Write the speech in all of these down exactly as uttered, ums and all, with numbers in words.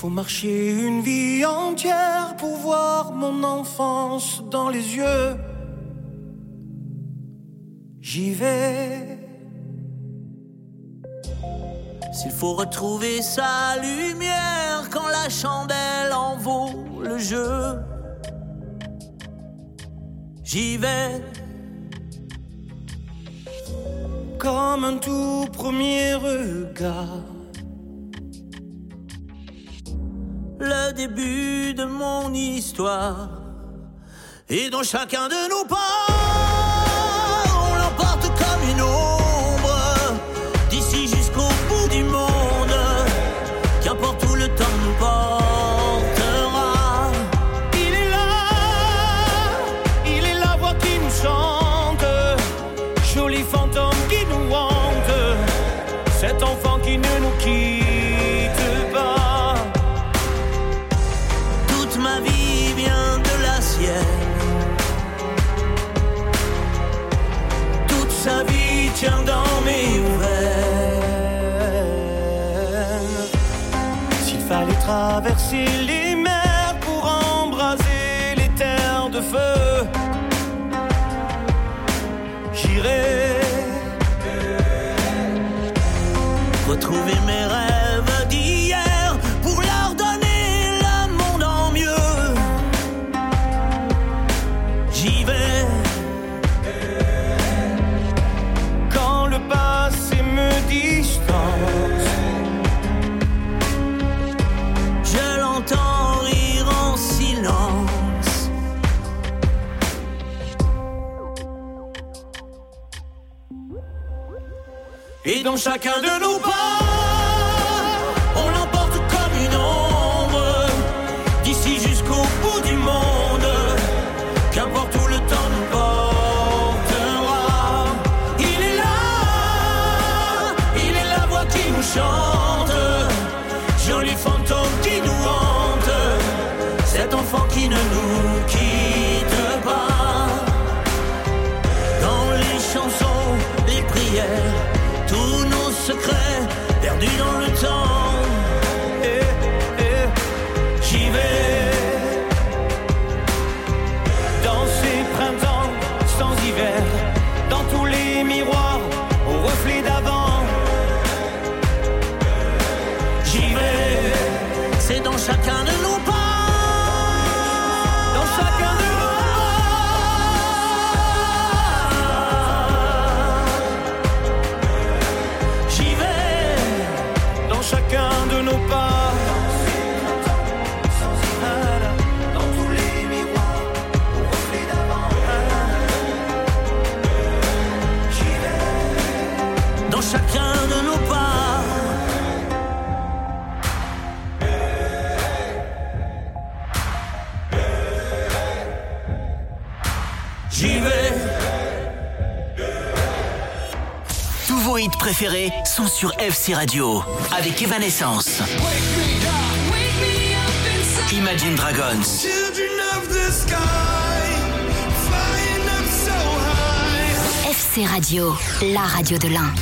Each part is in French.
Faut marcher une vie entière pour voir mon enfance dans les yeux. J'y vais. S'il faut retrouver sa lumière quand la chandelle en vaut le jeu, j'y vais. Comme un tout premier regard, le début de mon histoire, et dans chacun de nos pas, on l'emporte comme une ombre, d'ici jusqu'au bout du monde, qu'importe où le temps nous portera. il est là, il est la voix qui nous chante, joli fantôme qui nous hante, cet enfant qui ne nous quitte pas. Toute ma vie vient de la sienne, toute sa vie tient dans mes veines. S'il fallait traverser les mers pour embraser les terres de feu, j'irai. Retrouver mes rêves d'hier pour leur donner le monde en mieux. J'y vais. Quand le passé me distance, Je l'entends rire en silence. et dans chacun de nos pas, On l'emporte comme une ombre, d'ici jusqu'au bout du monde, qu'importe où le temps nous portera. Il est là, il est la voix qui nous chante, joli fantôme qui nous hante, cet enfant qui ne nous quitte pas. Dans les chansons, les prières, tous nos secrets perdus dans le temps. eh, eh, J'y vais. dans ces printemps sans hiver, dans tous les miroirs au reflet d'avant, J'y vais, c'est dans chacun de nos pas. dans chacun de nos J'y vais, dans chacun de nos pas. Dans tous les miroirs au reflet d'avant, j'y vais. dans chacun de nos pas. J'y vais. Tous vos hits préférés sont sur F C Radio avec Evanescence, Imagine Dragons, F C Radio, la radio de l'Ain.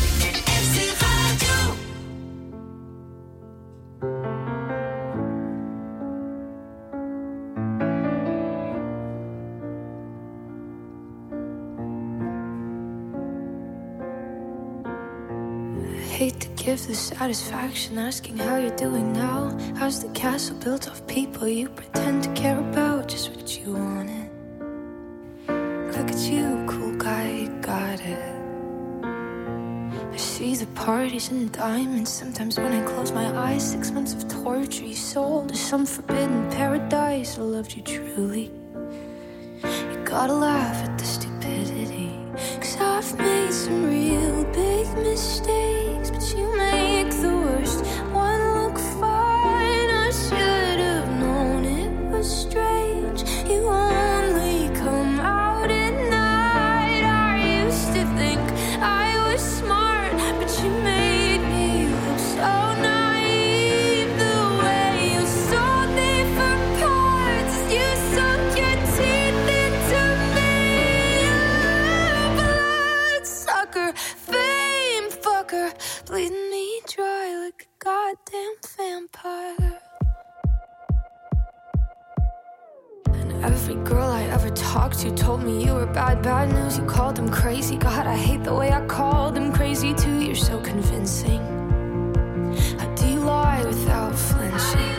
Hate to give the satisfaction asking how you're doing now. How's the castle built of people you pretend to care about? Just what you wanted. Look at you, cool guy, you got it. I see the parties and diamonds. Sometimes when I close my eyes, six months of torture you sold to some forbidden paradise. I loved you truly. You gotta laugh at the stupidity, 'cause I've made some real big mistakes, but you make the worst one look fine. I should have known it was strange. You only come out at night. I used to think I was smart, but you made me look so naive. The way you sold me for parts, you sunk your teeth into me. Bloodsucker, fame fucker, bleeding me dry like a goddamn vampire. Every girl I ever talked to told me you were bad, bad news. You called them crazy. God, I hate the way I called them crazy too. You're so convincing. How do you lie without flinching?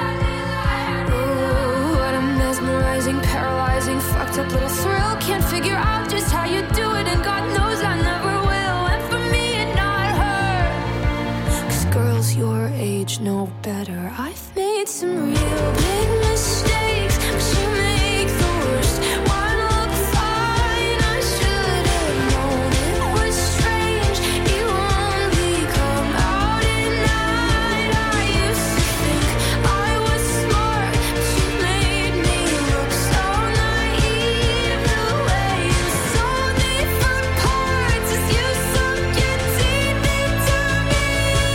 Ooh, what a mesmerizing, paralyzing, fucked up little thrill. Can't figure out just how you do it, and God knows I never will. And for me and not her, 'cause girls your age know better. I've made some real big mistakes, but you make the worst one look fine. I should have known it was strange. You only come out at night. I used to think I was smart, but you made me look so naive. The way you sold me for parts as you sunk your teeth into me.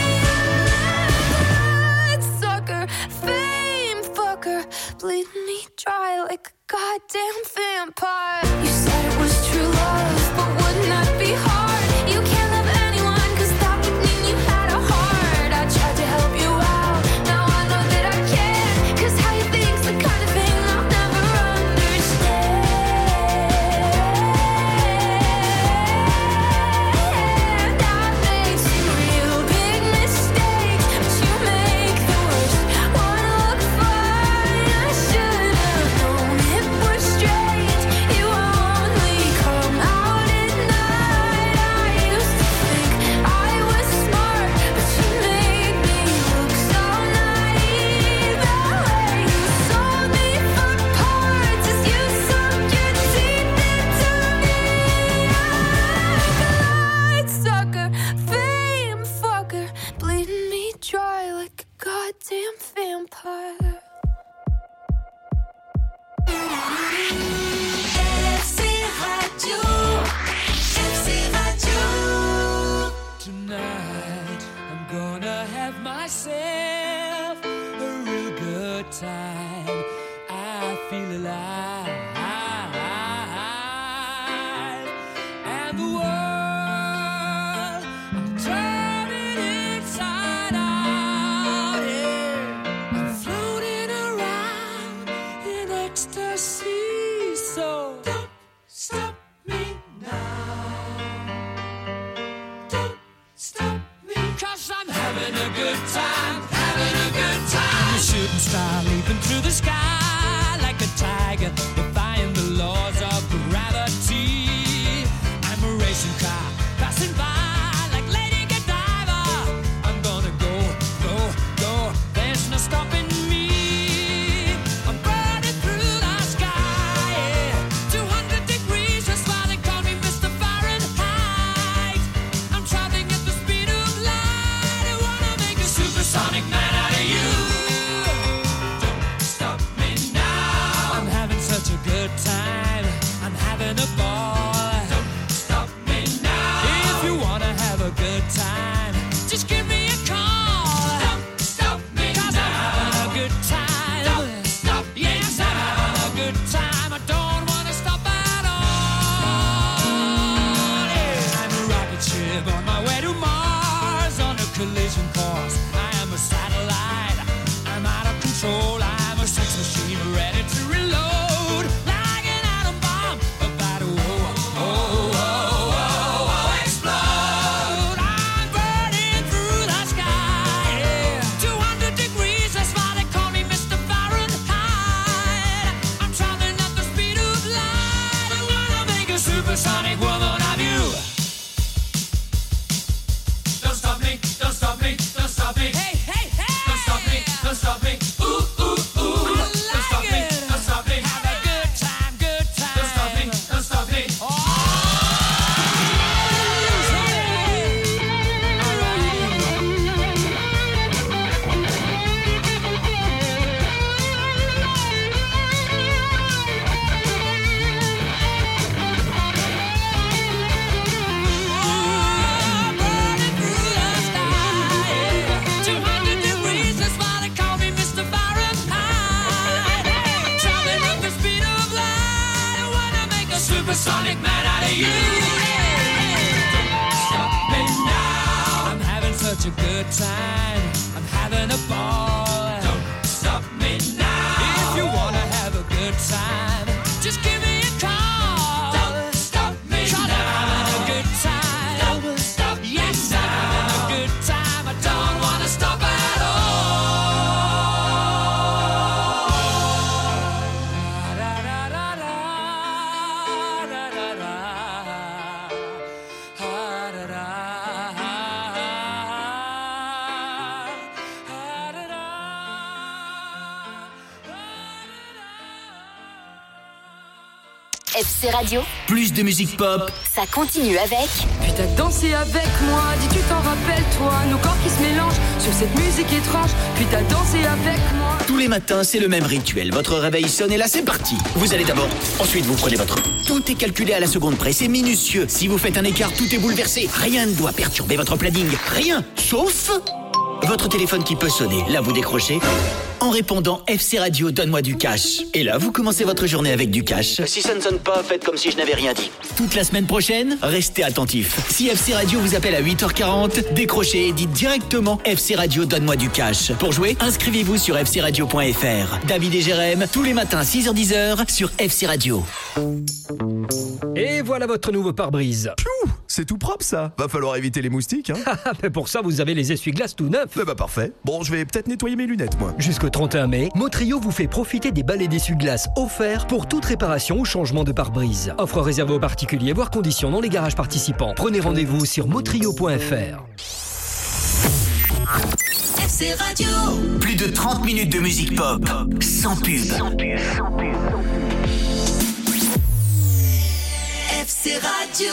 That sucker, fame fucker, bleeding me dry like a goddamn vampire. You said it was true love, but wouldn't that be hard? You can't love anyone, 'cause that would mean you had a heart. I tried to help you out, now I know that I can't, 'cause how you think's the kind of thing I'll never understand. I've made some real big mistakes, but you make the worst one look fine. I should have known it was strange. You only come out at night. I used to think I was smart, but you made me look so naive. The way you sold me for parts as you sunk your teeth into me. Light sucker, fame fucker, bleeding me dry like a goddamn vampire. F C Radio, F C Radio. Tonight, I'm gonna have myself a real good time. I feel alive. And the world, I'm turning inside out. Yeah. I'm floating around in ecstasy. So don't stop me now. Don't stop me, 'cause I'm having a good time, having a good time. A shooting star leaping through the sky like a tiger, defying the laws of gravity. I'm a racing car passing by like Lady Godiva. I'm gonna go, go, go. There's no stopping me. I'm burning through the sky. Yeah. two hundred degrees, that's why they call me Mister Fahrenheit. I'm traveling at the speed of light. I wanna make a supersonic man out of you. Don't stop me now. I'm having such a good time. I'm having a ball. Don't stop me now. If you wanna have a good time, just give me a call. Don't stop me 'cause now. I'm having a good time. Don't stop me yes, now. I'm having a good time. I don't wanna stop at all. Yeah. I'm a rocket ship on my way to Mars on a collision course. I am a satellite. I'm out of control. I'm a sex machine ready to reload like an atom bomb about to oh, oh, oh, oh, oh, explode. I'm burning through the sky. Yeah. two hundred degrees, that's why they call me Mister Fahrenheit. I'm traveling at the speed of light. I wanna make a supersonic woman of you. Don't stop me, don't stop me, don't stop me. Hey, hey, hey. Don't stop me, don't stop me. Ooh, ooh, ooh. Don't stop me, don't stop me. Have a good time, good time. Don't stop me, don't stop me. Oh. Burning through the sky. two hundred degrees, that's why they call me Mister Fahrenheit. Traveling at the speed of light. I wanna make a supersonic man out of you. Don't stop me now. I'm having such a good time. I'm having a ball. Don't stop me now. If you wanna have a good time, F C Radio. Plus de musique pop. Ça continue avec... Puis t'as dansé avec moi, dis-tu t'en rappelles toi, nos corps qui se mélangent sur cette musique étrange. Puis t'as dansé avec moi. Tous les matins, c'est le même rituel. Votre réveil sonne et là, c'est parti. Vous allez d'abord, ensuite vous prenez votre... Tout est calculé à la seconde près, c'est minutieux. Si vous faites un écart, tout est bouleversé. Rien ne doit perturber votre planning. Rien, sauf... votre téléphone qui peut sonner. Là, vous décrochez en répondant F C Radio, donne-moi du cash. Et là, vous commencez votre journée avec du cash. Si ça ne sonne pas, faites comme si je n'avais rien dit. Toute la semaine prochaine, restez attentifs. Si F C Radio vous appelle à huit heures quarante, décrochez et dites directement F C Radio, donne-moi du cash. Pour jouer, inscrivez-vous sur f c radio point f r. David et Jérém, tous les matins six heures dix sur F C Radio. Et voilà votre nouveau pare-brise. Piou, c'est tout propre ça. Va falloir éviter les moustiques, hein. Mais pour ça, vous avez les essuie-glaces tout neufs. Eh bah parfait. Bon, je vais peut-être nettoyer mes lunettes, moi. Jusqu'au trente et un mai, Motrio vous fait profiter des balais d'essuie-glaces offerts pour toute réparation ou changement de pare-brise. Offre réservée aux particuliers, voire conditions dans les garages participants. Prenez rendez-vous sur motrio point f r. F C Radio. Plus de trente minutes de musique pop, sans pub. Sans pub. Sans pub. F C Radio.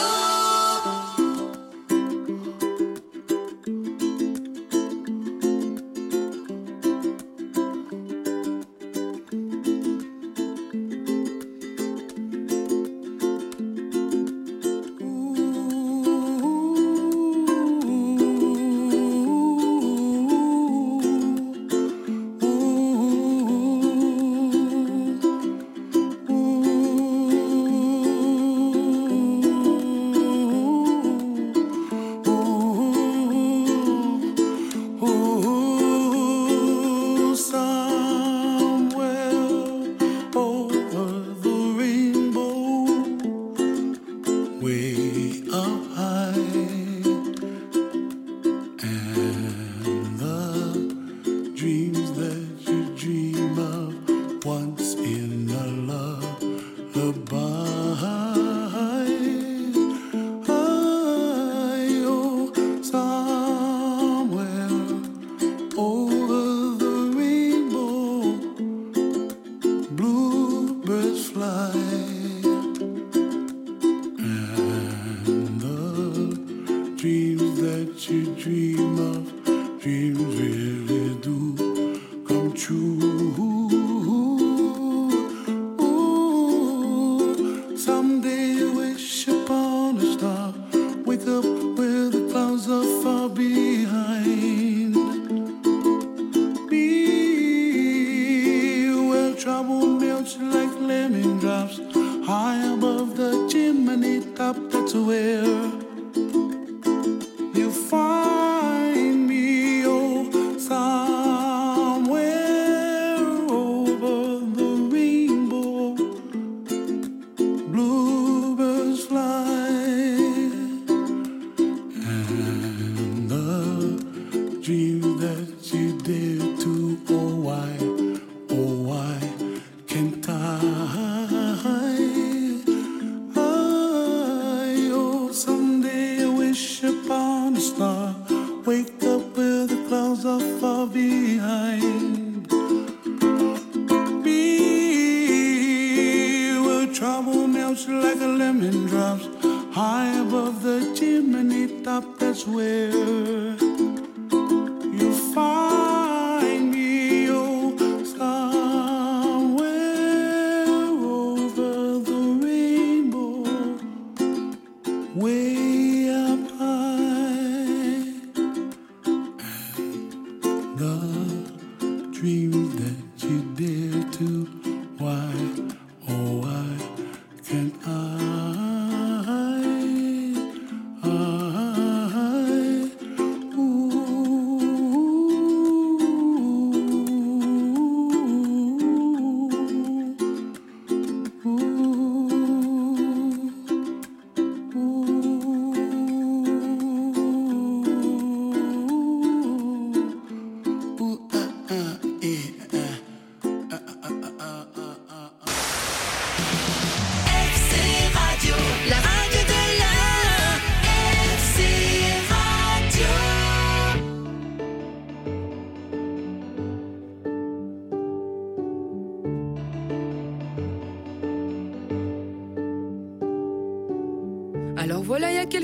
Ooh.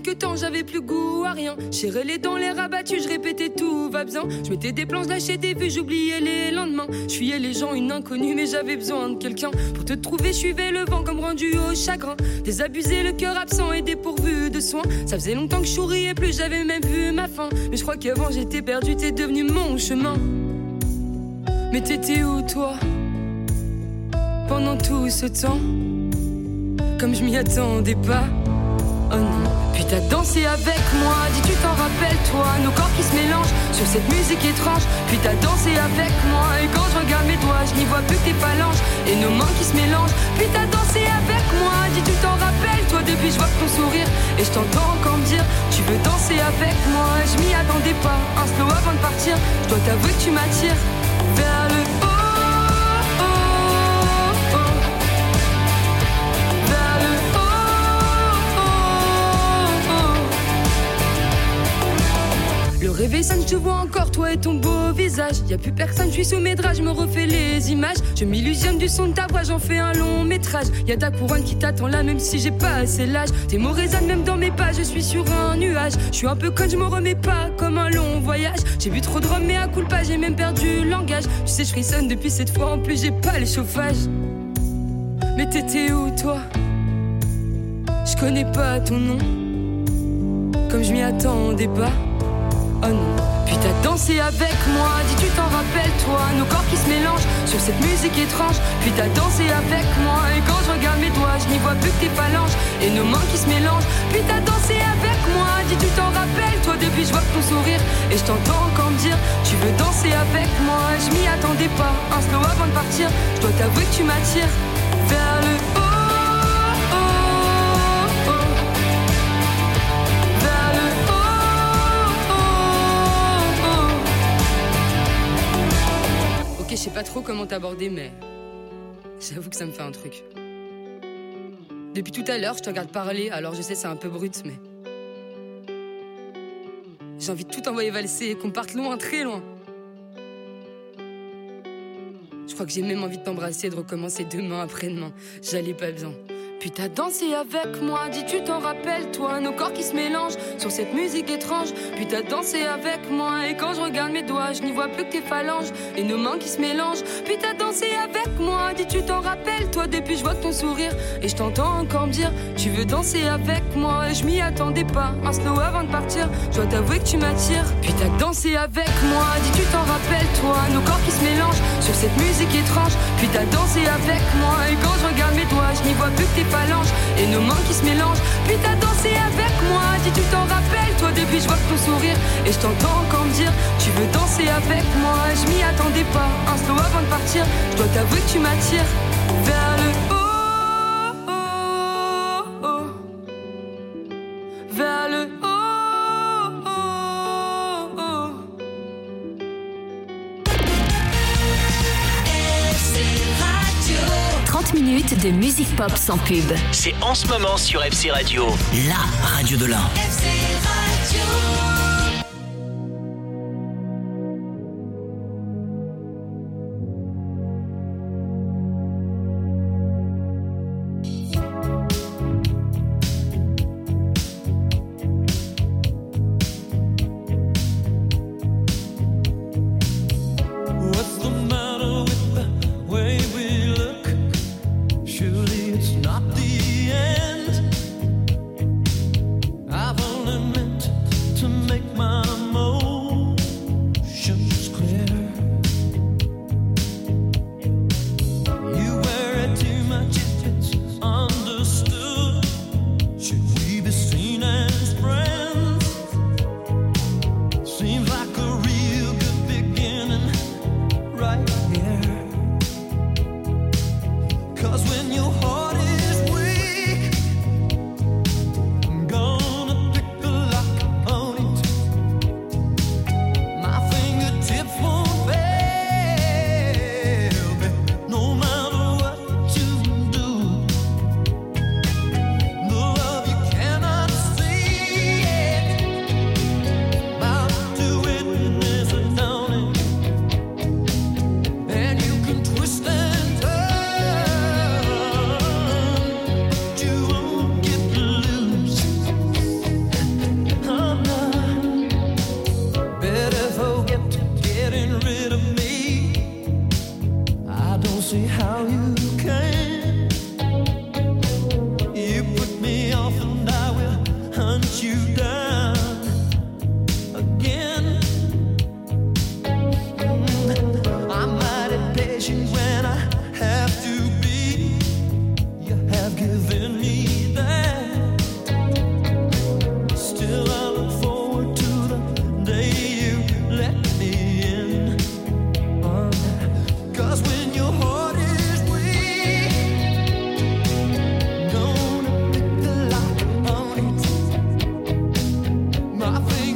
quelques temps, j'avais plus goût à rien. J'irais les dents, les rabattus, je répétais tout va bien. Je mettais des plans, je lâchais des vues, j'oubliais les lendemains. Je fuyais les gens, une inconnue, mais j'avais besoin de quelqu'un. Pour te trouver, je suivais le vent comme rendu au chagrin. Désabusé, le cœur absent et dépourvu de soins. Ça faisait longtemps que je souriais plus, j'avais même vu ma fin. Mais je crois qu'avant j'étais perdu, t'es devenu mon chemin. Mais t'étais où toi, pendant tout ce temps? Comme je m'y attendais pas. Oh non. Puis t'as dansé avec moi, dis tu t'en rappelles toi. Nos corps qui se mélangent sur cette musique étrange. Puis t'as dansé avec moi. Et quand je regarde mes doigts, je n'y vois plus que tes phalanges et nos mains qui se mélangent. Puis t'as dansé avec moi, dis tu t'en rappelles toi. Depuis je vois ton sourire et je t'entends encore me dire tu veux danser avec moi. Je m'y attendais pas, un slow avant de partir. Je dois t'avouer que tu m'attires vers le haut. Le réveil sonne, je te vois encore, toi et ton beau visage. Y'a plus personne, je suis sous mes draps, je me refais les images. Je m'illusionne du son de ta voix, j'en fais un long métrage. Y'a ta couronne qui t'attend là, même si j'ai pas assez l'âge. Tes mots résonnent même dans mes pas, je suis sur un nuage. Je suis un peu conne, je me remets pas, comme un long voyage. J'ai bu trop de rhum, mais à coup de pas, j'ai même perdu le langage. Tu sais, je frissonne depuis cette fois, en plus j'ai pas le chauffage. Mais t'étais où toi? Je connais pas ton nom, comme je m'y attendais pas. Oh non. Puis t'as dansé avec moi, dis tu t'en rappelles toi. Nos corps qui se mélangent sur cette musique étrange. Puis t'as dansé avec moi. Et quand je regarde mes doigts, je n'y vois plus que tes phalanges et nos mains qui se mélangent. Puis t'as dansé avec moi, dis tu t'en rappelles toi. Depuis je vois ton sourire et je t'entends encore me dire tu veux danser avec moi. Je m'y attendais pas, un slow avant de partir. Je dois t'avouer que tu m'attires vers le haut. Je sais pas trop comment t'aborder, mais j'avoue que ça me fait un truc. Depuis tout à l'heure, je te regarde parler, alors je sais c'est un peu brut, mais j'ai envie de tout envoyer valser et qu'on parte loin, très loin. Je crois que j'ai même envie de t'embrasser et de recommencer demain après-demain. J'allais pas bien. Puis t'as dansé avec moi, dis tu t'en rappelles toi. Nos corps qui se mélangent sur cette musique étrange. Puis t'as dansé avec moi. Et quand je regarde mes doigts, je n'y vois plus que tes phalanges et nos mains qui se mélangent. Puis t'as dansé avec moi, dis tu t'en rappelles toi. Depuis je vois ton sourire et je t'entends encore me dire tu veux danser avec moi. Et je m'y attendais pas, un slow avant de partir. Je dois t'avouer que tu m'attires. Puis t'as dansé avec moi, dis tu t'en rappelles toi. Nos corps qui se mélangent sur cette musique étrange. Puis t'as dansé avec moi. Et quand je regarde mes doigts, je n'y vois plus que tes et nos mains qui se mélangent. Puis t'as dansé avec moi, dis tu t'en rappelles toi. Depuis je vois ton sourire et je t'entends encore me dire tu veux danser avec moi. Je m'y attendais pas, un slow avant de partir. Je dois t'avouer que tu m'attires vers le haut, oh, oh. Vers le haut, oh, oh. trente minutes de musique pop sans pub. C'est en ce moment sur F C Radio, la radio de l'Ain. F C Radio. Not the end. I've only meant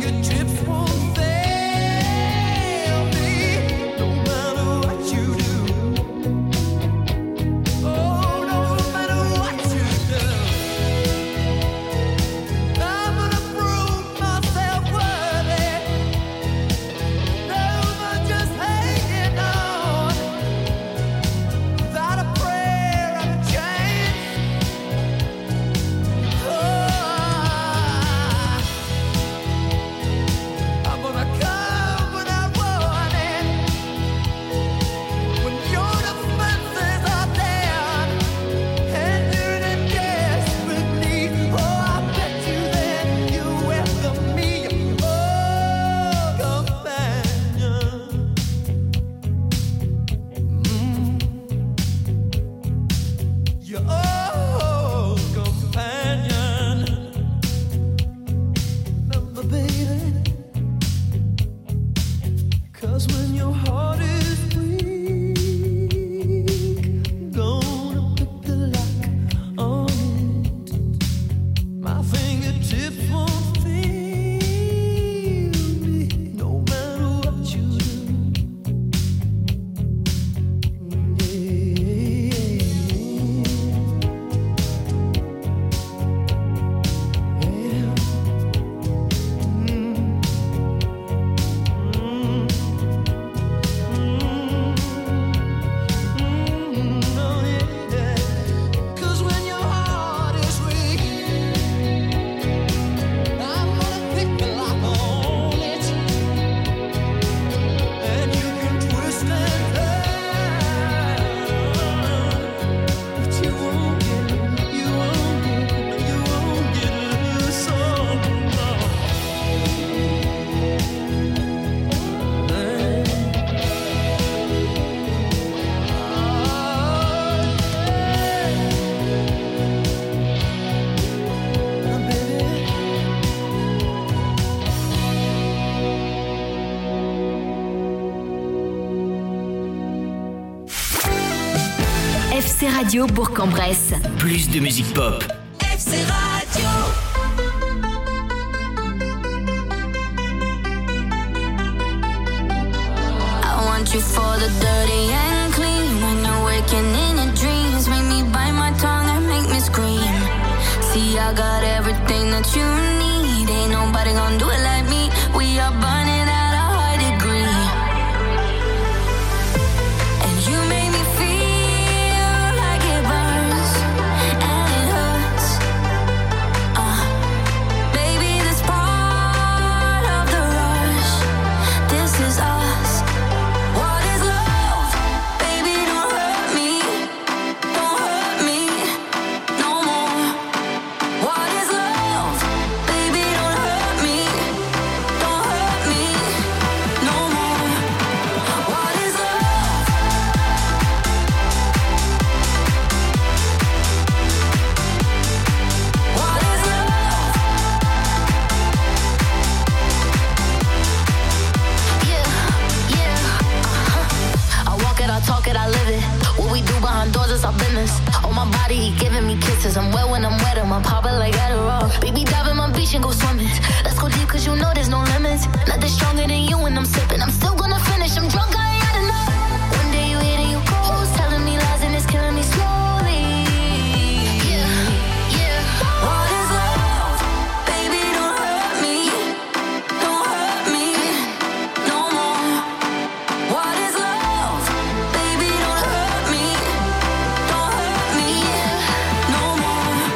F C Radio Bourg-en-Bresse. Plus de musique pop. F C Radio. I want you for the dirty and clean. When you're waking in your dreams, make me bite my tongue and make me scream. See, I got everything that you need. Ain't nobody gonna do it like me. We are burning at a high degree. And you make me feel like it burns and it hurts. Uh, baby, this part of the rush. This is us. What is love? Baby, don't hurt me. Don't hurt me no more. What is love? Baby, don't hurt me. Don't hurt me no more. What is love? What is love? Yeah, yeah, uh-huh. I walk it, I talk it, I live it. What we do behind doors is our business. On my body, he giving me kisses. I'm wet when I'm wet, I'm popping like Adderall. Baby, dive in my beach and go swimming. Let's go deep, cause you know there's no limits. Nothing stronger than you when I'm sipping. I'm still gonna finish, I'm drunk, I ain't had enough. One day you hit and you close, telling me lies and it's killing me slowly. Yeah, yeah. What is love? Baby, don't hurt me. Don't hurt me no more. What is love? Baby, don't hurt me. Don't hurt me no more.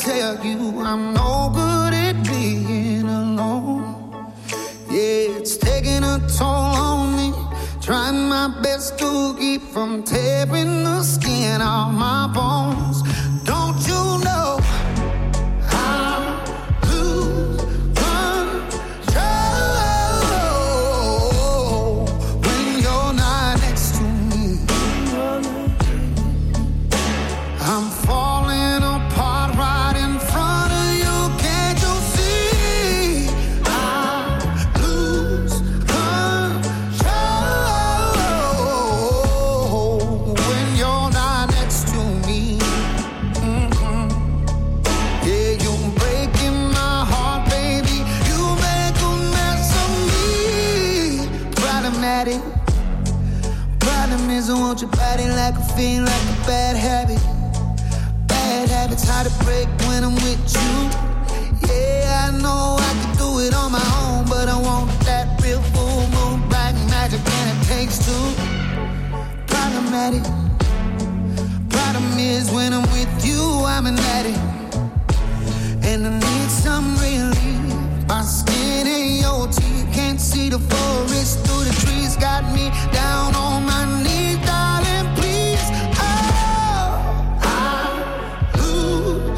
tell you I'm no good at being alone. Yeah, it's taking a toll on me. Trying my best to keep from tearing the skin off my bones. Don't you know I lose control when you're not next to me? I'm falling apart right in front of you. Can't you see? I lose control when you're not next to me. Mm-hmm. Yeah, you're breaking my heart, baby. You make a mess of me. Problematic. Problem is I want your body like a fiend, like a bad habit. Bad habits hard to break when I'm with you. Yeah, I know I can do it on my own, but I want that real full moon, black magic, and it takes two. Problematic. Problem is when I'm with you, I'm an addict, and I need some relief. My skin and your teeth can't see the forest through the trees. Got me down on my knees, darling, please. Oh, I lose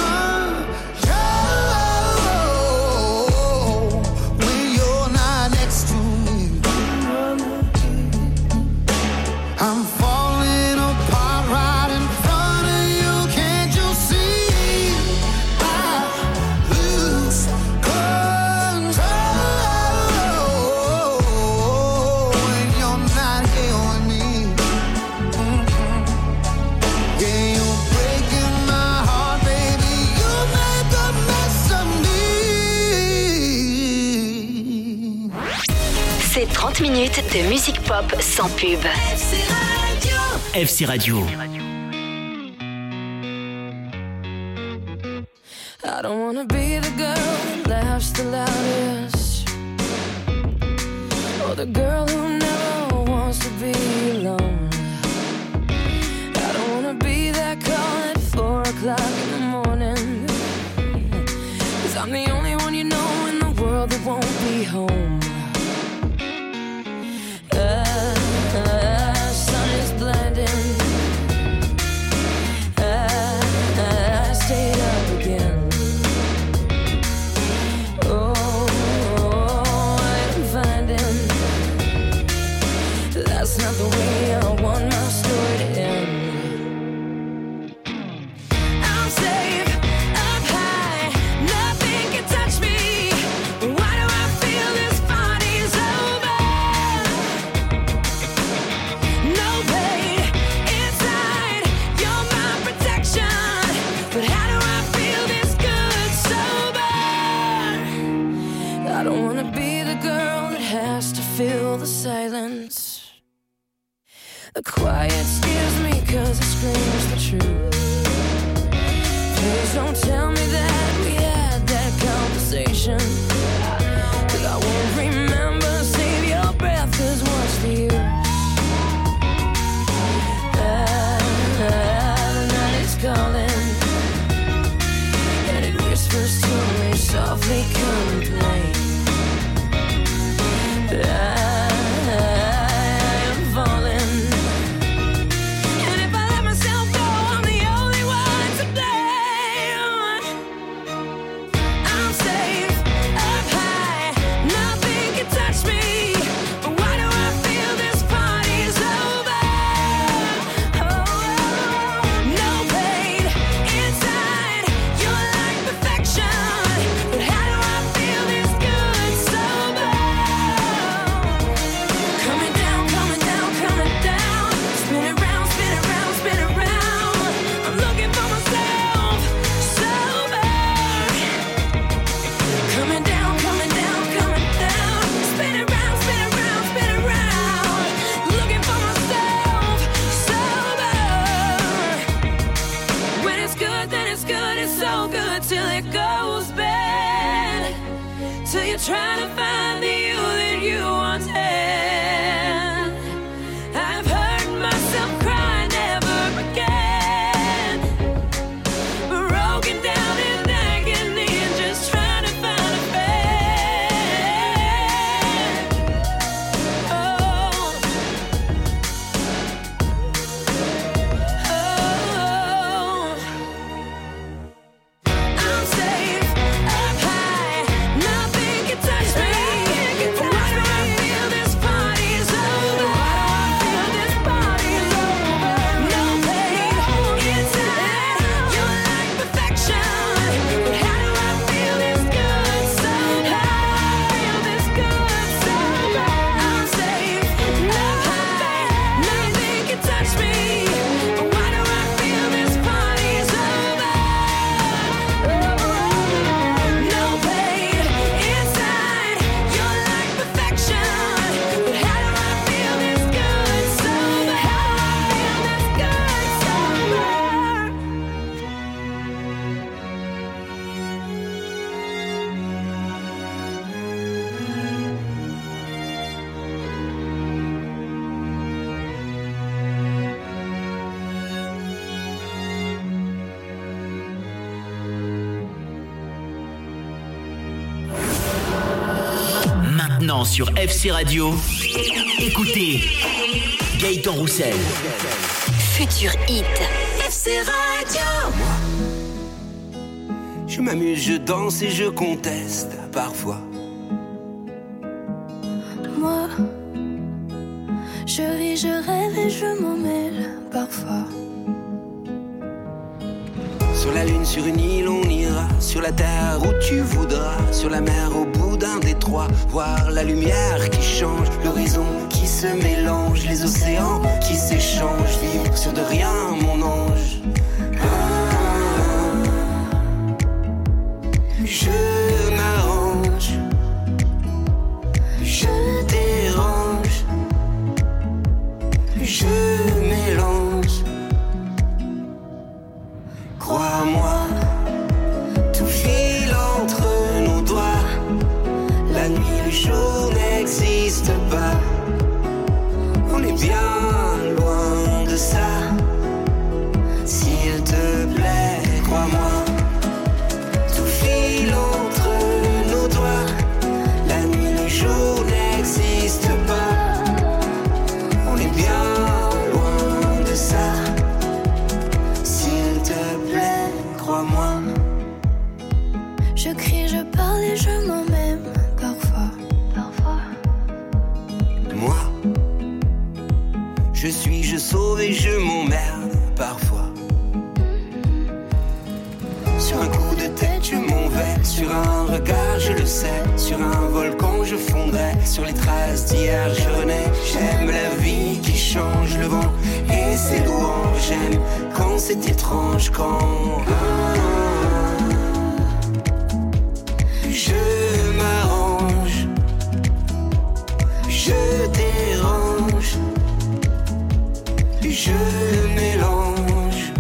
control when you're not next to me. I'm falling apart right in front of you. Can't you see? I lose control when you're not here with me. Mhm. Yeah, you're breaking my heart, baby. You make a mess of me. C'est trente minutes de musique pop sans pub. F C Radio. I don't wanna be the girl that laughs the loudest, or the girl who never wants to be alone. I don't wanna be that call at four o'clock in the morning, 'cause I'm the only one you know in the world that won't be home. Uh, uh, sun is blinding. Uh, uh, I stayed up again. Oh, I'm finding that's not the way I want my story to end. I'm safe up high, nothing can touch me. Why do I feel this party's over? No pain inside, you're my protection. But how do I feel this good sober? I don't wanna be the girl that has to fill the silence. The quiet scares me 'cause it screams the truth. Please don't tell me that we had that conversation, 'cause I won't remember. Save your breath, 'cause what's the use? Ah, the night is calling, and it whispers to me softly, come and play. I, I am falling, and if I let myself go, I'm the only one to blame. I'm safe up high, nothing can touch me. But why do I feel this party's over? Oh, no pain inside, you're like perfection. But how do I feel this good sober? Coming down, coming down, coming down. Spin it round, spin it round, spin it round. I'm looking for myself sober. Coming down, coming down, coming down. Spin it round, spin it round, spin it round. Looking for myself sober. When it's good, then it's good, it's so good till it goes bad. Till you're trying to find the you that you once had. I've heard myself cry never again. Broken down Maintenant sur F C Radio, écoutez Gaëtan Roussel. Futur Hit. F C Radio. Je m'amuse, je danse et je conteste parfois. Moi, je ris, je rêve et je m'en mêle parfois. Sur la lune, sur une île, on ira. Sur la terre où tu voudras. Sur la mer, au bout d'un détroit. Voir la lumière qui change. L'horizon qui se mélange. Les océans qui s'échangent. Vivre sur de rien, mon ange. Ah, je m'arrange. Je dérange. Je mélange. Crois-moi, tout file entre nos doigts. La nuit, le jour n'existe pas. On est bien loin de ça. S'il te plaît, crois-moi. Tout file entre nos doigts. La nuit, le jour n'existe pas. On est bien loin de ça. Crois-moi. Je crie, je parle et je m'en même parfois. Parfois. Moi, je suis, je sauve et je m'emmerde parfois. Sur un coup de tête, je m'en vais. Sur un regard, je le sais. Sur un volcan, je fondrai. Sur les traces d'hier, je renais. J'aime la vie qui change le vent et ses louanges. J'aime quand c'est étrange, quand je m'arrange, je dérange, je mélange.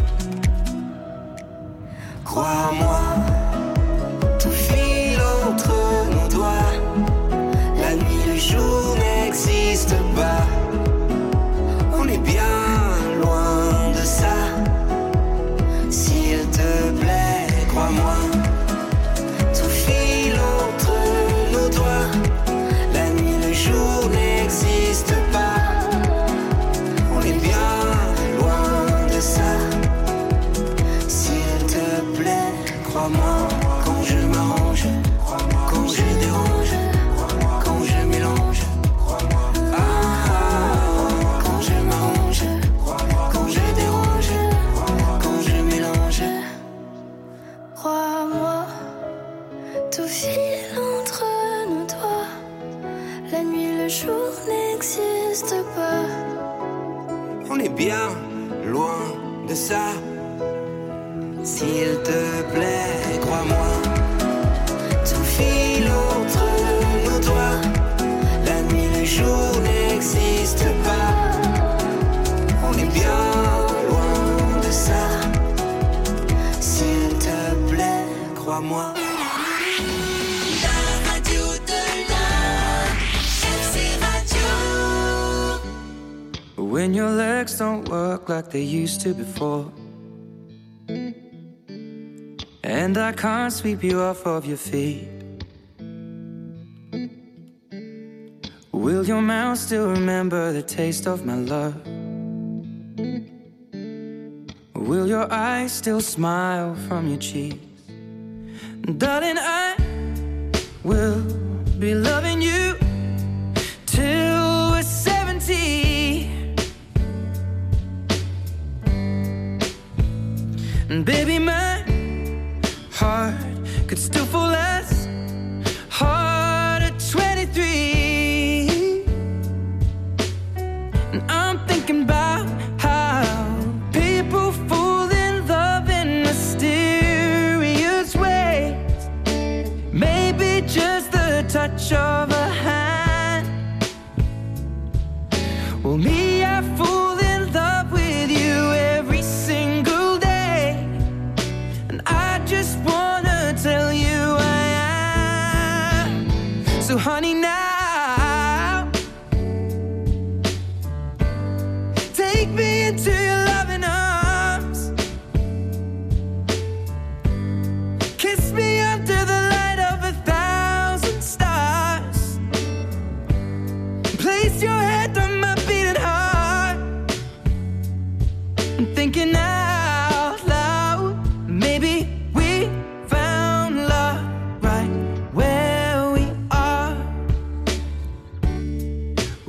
Crois-moi, tout file entre nos doigts. La nuit, le jour n'existe pas. On est bien loin de ça. S'il te plaît, crois-moi. Tout file entre nos doigts. La nuit, le jour n'existe pas. On est bien loin de ça. S'il te plaît, crois-moi. Quand je m'arrange, quand je dérange, quand je mélange. Ah, quand je m'arrange, quand je dérange, quand je mélange. Crois-moi, tout file entre nos doigts. La nuit, le jour n'existe pas. On est bien loin de ça. S'il te plaît, crois-moi. Tout file entre nos doigts. La nuit, le jour n'existe pas. On est bien loin de ça. S'il te plaît, crois-moi. La radio de la F C Radio. When your legs don't work like they used to before, and I can't sweep you off of your feet, will your mouth still remember the taste of my love? Will your eyes still smile from your cheeks? Darling, I will be loving you till we're seventy. And baby, my heart could still fall as hard at twenty-three. And I'm thinking about how people fall in love in mysterious ways. Maybe just the touch of a hand. Well, me, I fall in love with you every single day. And I just wanna tell you I am. So honey, now take me into your loving arms. Kiss me under the light of a thousand stars.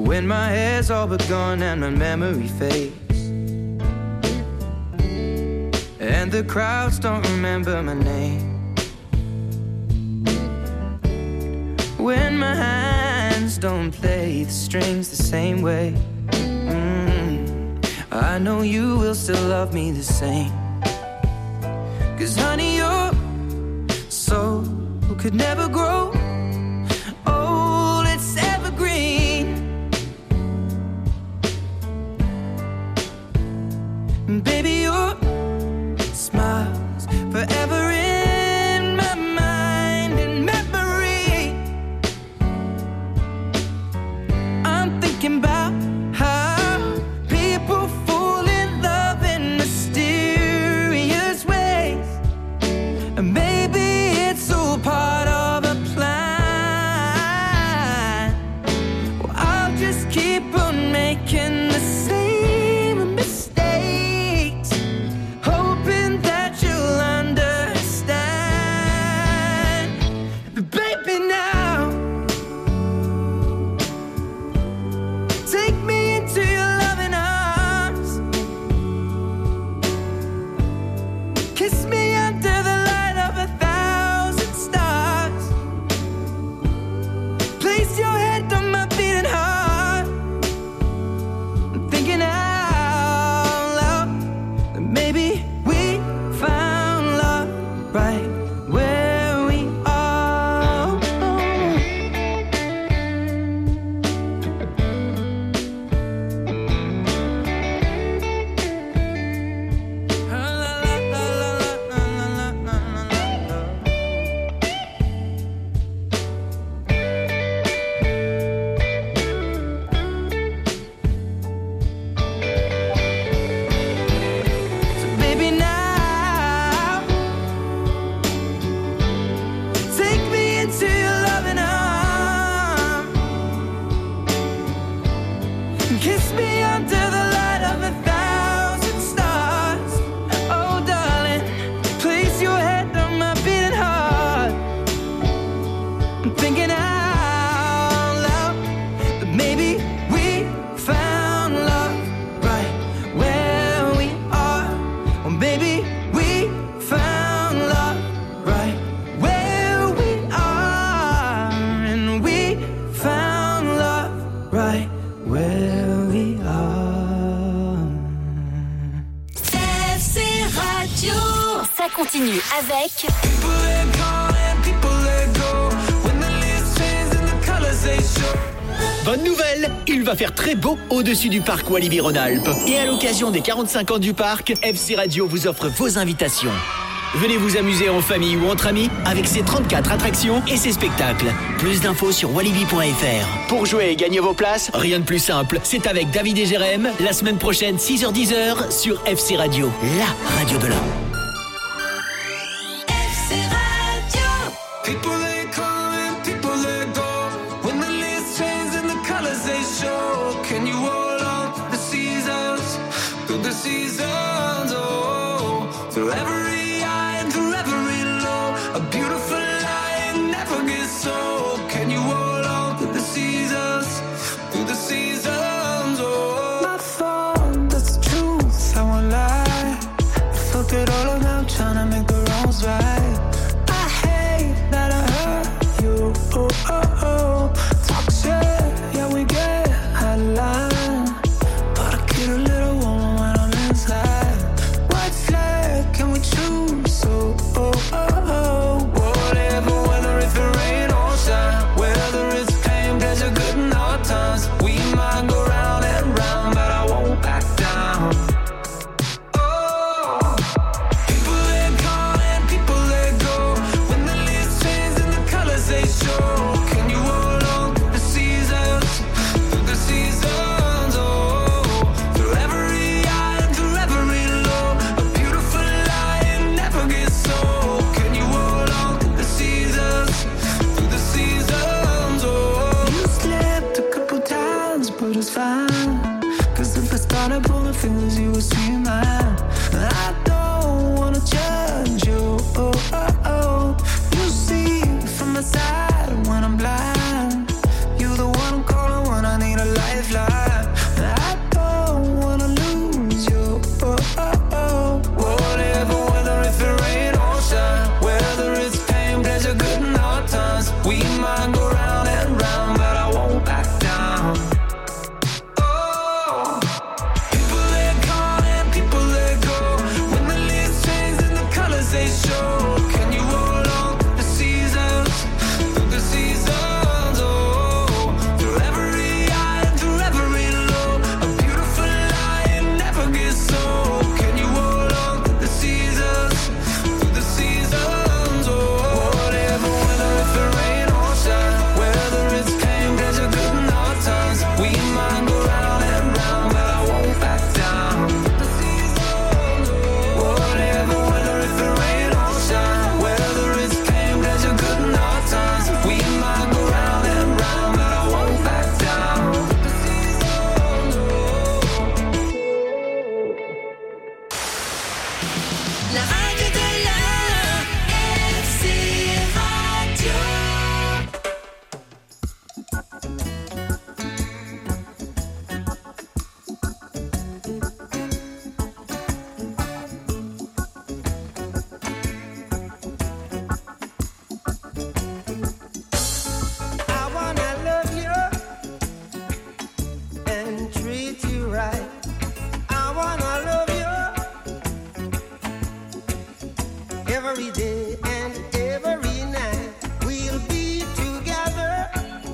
When my hair's all but gone and my memory fades, and the crowds don't remember my name, when my hands don't play the strings the same way, mm, I know you will still love me the same. Cause honey, your soul could never grow old, it's evergreen. Baby, your smile's forever in my mind and memory. I'm thinking about how people fall in love in mysterious ways, and maybe it's all part of a plan. Well, I'll just keep on making the same mistakes, hoping that you'll understand. But baby, now take me into your loving arms, kiss me under the light of a thousand stars, place your head on my beating heart. I'm thinking out loud that maybe we found love right where we are. So baby, now take me into your loving arms, kiss me under the light of a thousand stars. Oh darling, place your head on my beating heart. I'm thinking out loud that maybe we found love right where we are. Or maybe we found love right where we are. And we found love right where we are. F C Radio. Ça continue avec People let go and people let go. When the leaves change and the colors they show. Bonne nouvelle, il va faire très beau au-dessus du parc Walibi-Rhône-Alpes. Et à l'occasion des quarante-cinq ans du parc, F C Radio vous offre vos invitations. Venez vous amuser en famille ou entre amis avec ses trente-quatre attractions et ses spectacles. Plus d'infos sur walibi point f r. Pour jouer et gagner vos places, rien de plus simple. C'est avec David et Jérém, la semaine prochaine, six heures dix sur F C Radio, la radio de l'Ain. F C Radio. People they come and people they go. When the leaves change and the colors they show. Can you hold on through the seasons? Through the seasons, oh. Through every high and through every low. A beautiful line never gets old. Can you hold on through the seasons? Through the seasons, oh. My fault, that's the truth, I won't lie. I fuck it all around trying to make the wrongs right. I hate that I hurt you, oh, oh, oh. Talk shit, yeah, we get out of line. But I get a little warm when I'm inside. White flag, can we choose? Oh, oh, oh, oh. Whatever, whether it's the rain or shine, whether it's pain, pleasure, good and hard times. We might go round and round, but I won't back down. Oh, people let go and people let go. When the leaves change and the colors they show. Can you hold on through the seasons? Through the seasons, oh. Through every high and through every low. A beautiful line never gets old. Can you hold on through the seasons? Through the seasons, oh. You slipped a couple times, but it's fine. Cause if I started pulling fingers, you would see mine. I don't wanna judge you, oh, oh, oh. You see from my side when I'm blind. You're the one I'm calling when I need a light. treat you right. I wanna love you every day and every night. We'll be together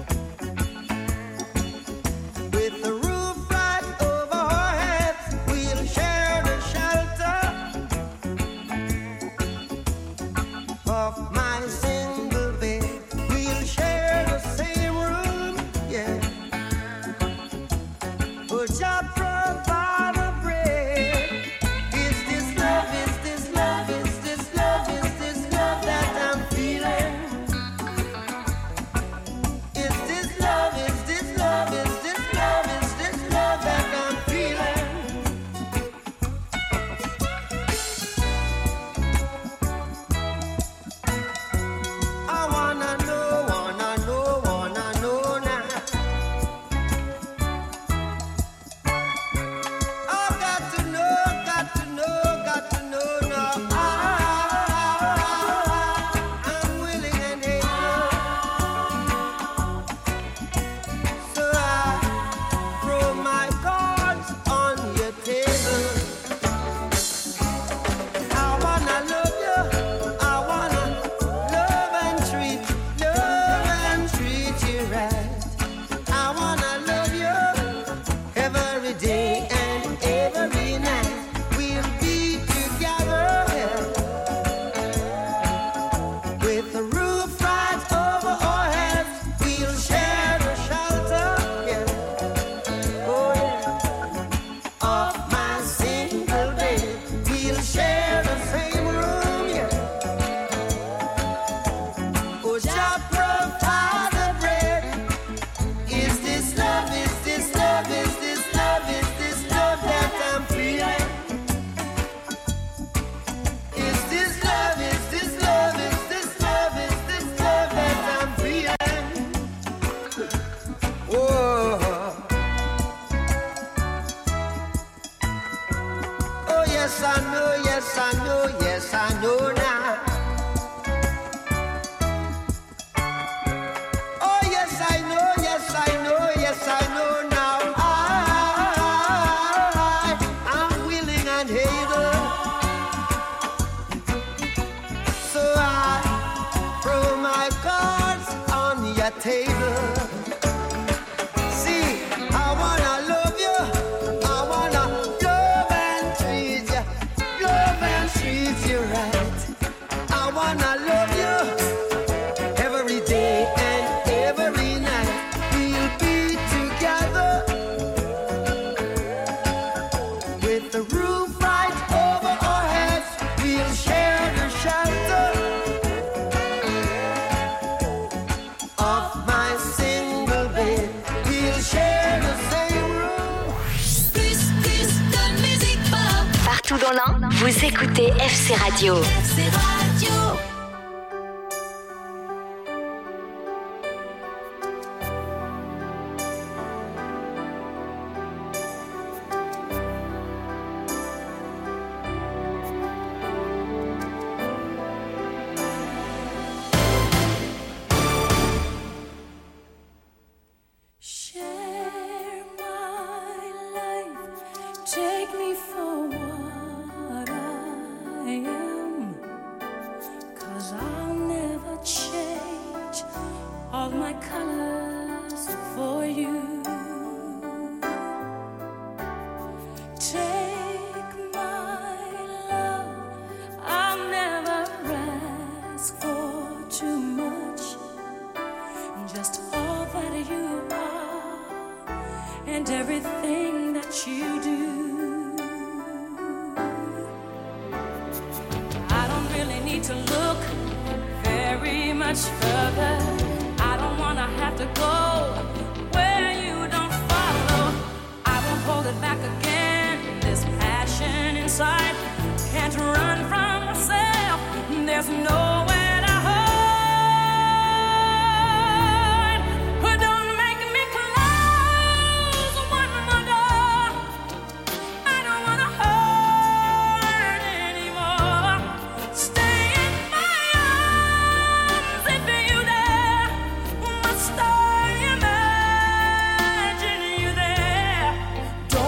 with the roof right over our heads. We'll share the shelter of my single bed. We'll share the same room, yeah. But just provide a bread. Is this love? Is this love? Is this love? Is this love that I'm feeling? Is this love? Is this love? Is this love? Is this love that I'm feeling? I wanna know, wanna know, wanna know now. I got to know, got to know, got to know now. I, I'm willing and able. So I throw my cards on your table. I wanna love you. I wanna love and treat, love and treat you right. I wanna love you every day and every night. We'll be together with the roof right over our heads. We'll share the shelter, yeah. Oh yeah, of my single bed. We'll share the same room, yeah. Oh, just provide the bread. Is this love? Is this love? Is this love? Is this love that I'm feeling? Is this love? Is this love? Is this love? Is this love that I'm feeling? Oh, oh yes I know, yes I know, yes I know now. Oh yes I know, yes I know, yes I know now. I, I'm willing and able. So I throw my cards on your table. See, I wanna love you. I wanna love and treat you, love and treat you right. I wanna love you every day and every night. We'll be together with the roof right over our heads. We'll share the shelter of my single bed. We'll share the same room. Plus, plus de musique pop. Partout dans l'Ain, vous écoutez F C Radio. F C Radio. Share my life, take me for what I am, 'cause I'll never change all my colors for you. Take my love, I'll never ask for too much, just all that you are and everything that you do. I don't really need to look very much further. I don't wanna have to go where you don't follow. I won't hold it back again. This passion inside can't run from myself. There's nowhere to hide. But don't make me close one more door. I don't wanna hurt anymore. Stay in my arms if you dare. Must I imagine you there?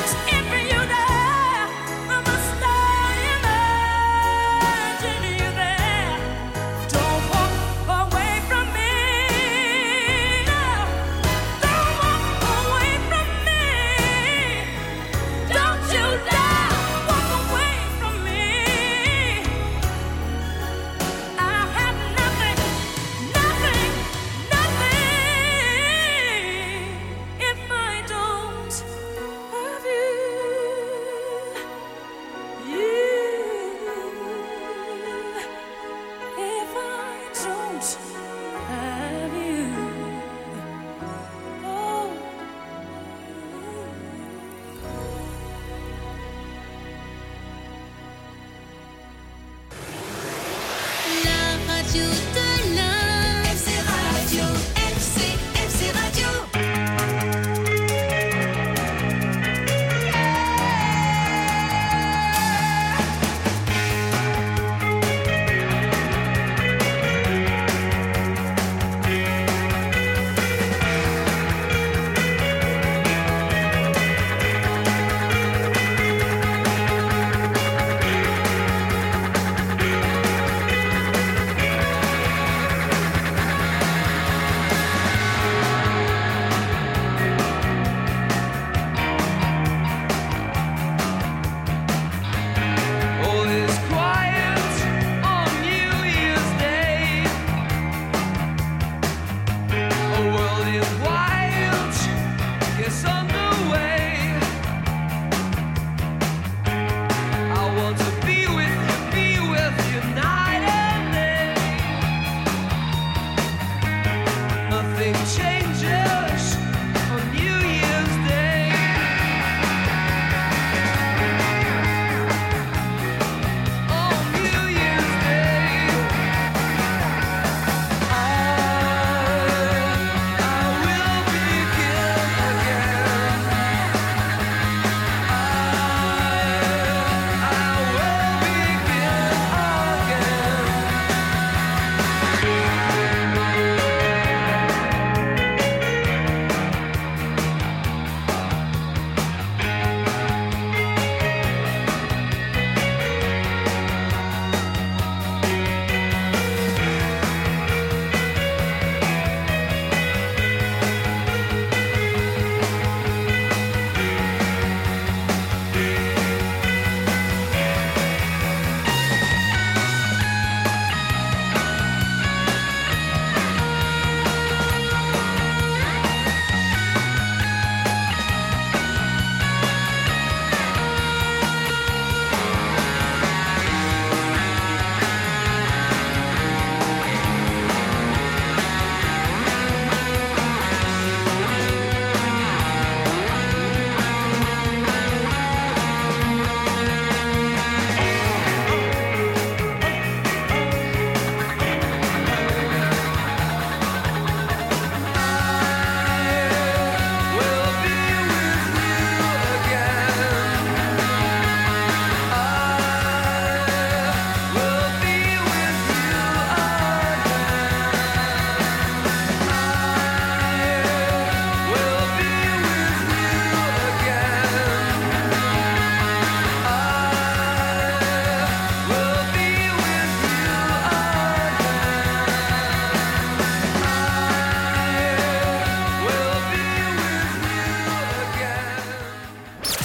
La radio de